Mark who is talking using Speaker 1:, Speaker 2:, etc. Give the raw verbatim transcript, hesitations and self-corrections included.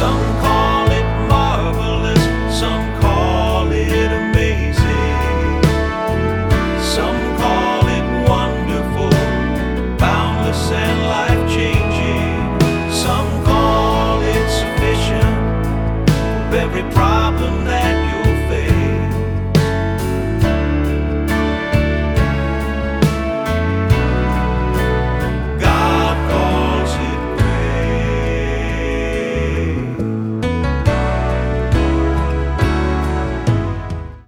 Speaker 1: Some call it marvelous, some call it amazing, some call it wonderful, boundless and life-changing. Some call it sufficient for every problem that